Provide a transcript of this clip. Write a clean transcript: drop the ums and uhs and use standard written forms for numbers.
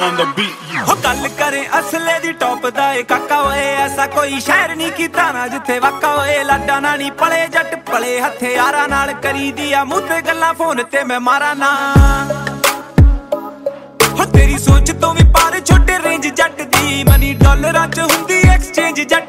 on the beat. हो गल करे असले दी टॉप दा ए काका ओए ऐसा कोई शहर नहीं कीता ना जिथे वाका ओए लाडा नानी पले जट पले हथियारा नाल करी दिया मुंह ते गल्लां फोन ते मैं मारा ना हो तेरी सोच तो भी पार छोटे रेंज जट दी मनी डॉलरां च हुंदी एक्सचेंज जट